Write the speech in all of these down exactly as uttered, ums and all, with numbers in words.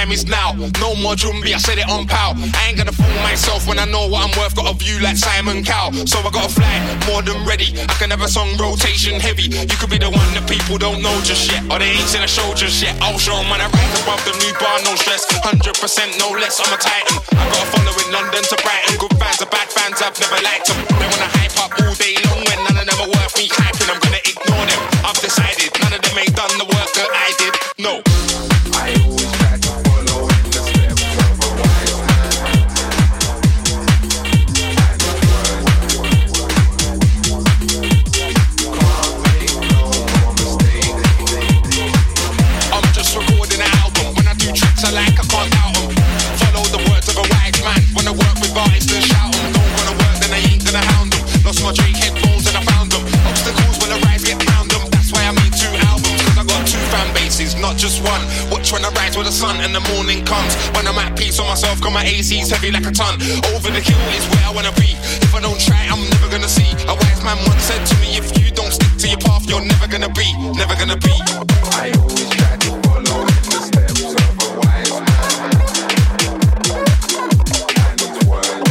time is now. No more Jumbi, I said it on pow. I ain't gonna fool myself when I know what I'm worth. Got a view like Simon Cowell, so I gotta fly more than ready. I can have a song rotation heavy. You could be the one that people don't know just yet, or they ain't seen a show just yet. I'll show 'em when I rise above the new bar, no stress. one hundred percent no less, I'm a titan. I got a following London to Brighton. Good fans or bad fans, I've never liked them. They wanna hype up all day long when none of them are worth me hyping. I'm gonna ignore them, I've decided. None of them ain't done the work that I did, no. I always try to follow in the steps of a wise man. Can't make no more mistakes. I'm just recording an album. When I do tricks I like, I can't doubt them. Follow the words of a wise man. Wanna work with artists, then shout them. Don't wanna work, then I ain't gonna hound them. Lost my Drake headphones and I found them. Obstacles when I rise get round them. That's why I made two albums, cause I got two fan bases, not just one. Watch when I rise with the sun and the morning comes. When I'm at peace on myself, got my A C's heavy like a ton. Over the hill is where I wanna be. If I don't try, I'm never gonna see. A wise man once said to me, if you don't stick to your path, you're never gonna be, never gonna be. I always try to follow in the steps of a wise man. And it's worth.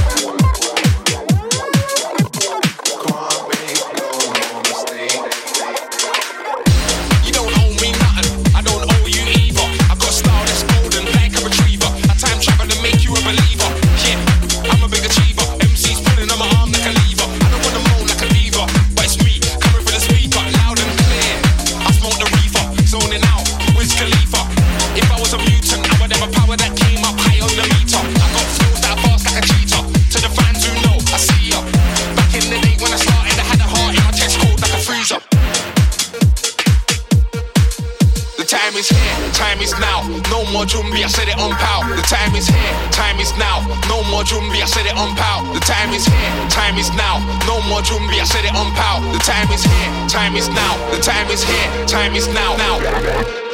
Can't make no more mistakes. You don't owe me nothing, I don't owe you either. I got style that's golden, like a retriever. I time travel to make you a believer. Yeah, I'm a big achiever. M C's pulling on my arm like a lever. I don't wanna moan like a diva, but it's me coming through the speaker, loud and clear. I smoke the reefer, zoning out, Wiz Khalifa. If I was a mutant, I would have a power that came up high on the meter. I got flows that are fast like a cheetah. To the fans who know, I see ya. Back in the day when I started, I had a heart in my chest cold like a freezer. The time is here, time is now. No more Jumbi, I said it on pow. The time is here, time is now. No more Jumbi, I said it on pow. The time is here, time is now. No more Jumbi, I said it on pow. The time is here, time is now. The time is here, time is now. Now.